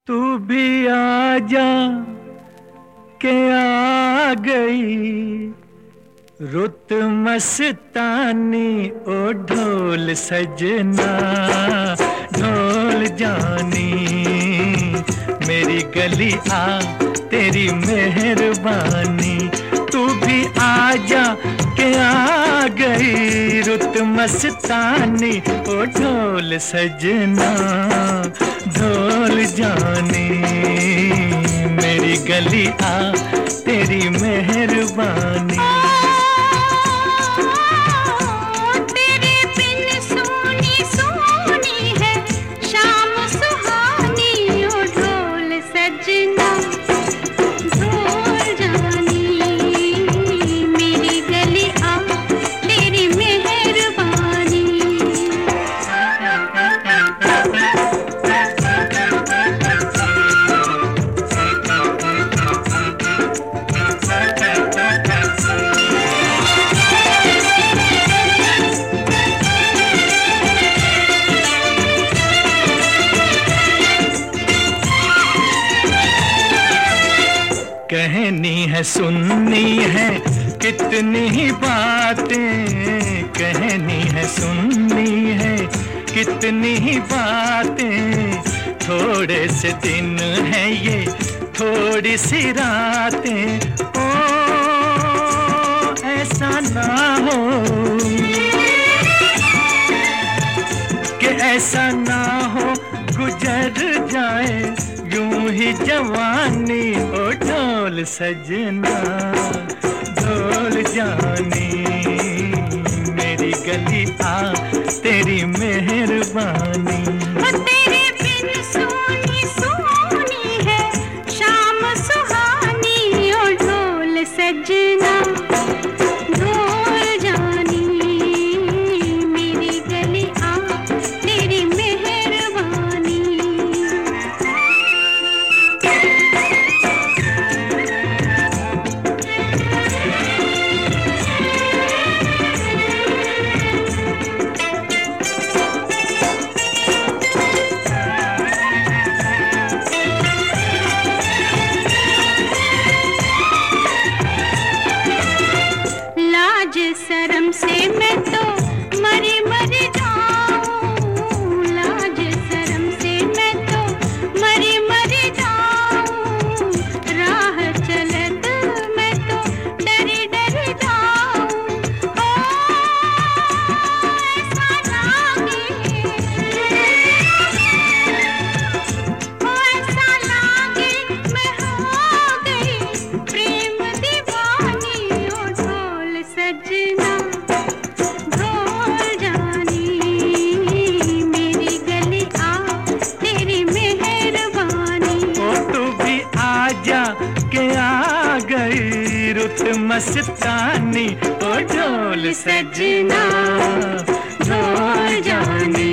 तू भी आ जा के आ गई रुत मस्तानी ओ ढोल सजना ढोल जानी मेरी गली आ तेरी मेहरबानी। तू भी आ जा के आ गई रुत मस्तानी ओ ढोल सजना ढोल जानी मेरी गली आ तेरी मेहरबानी। कहनी है सुननी है कितनी ही बातें, कहनी है सुननी है कितनी ही बातें। थोड़े से दिन है ये थोड़ी सी रातें, ओ ऐसा ना हो कि ऐसा ना हो गुजर जाए यूं ही जवानी ओ ढोल सजना ढोल जानी मेरी गली आ तेरी मेहरबानी। तेरे बिन सोनी सोनी है शाम सुहानी ओ ढोल सजना ढोल जानी मेरी गली आ तेरी मेहरबानी। शर्म से मैं तो मरी मरी जाऊं, लाज शर्म से मैं तो मरी मरी जाऊं। राह चलत मैं तो डरी डरी जाऊं, ओ ऐसा लागे मैं हो गई प्रेम दीवानी ओ ढोल सजना के आ गई रुत मस्तानी ओ ढोल सजना ढोल जानी।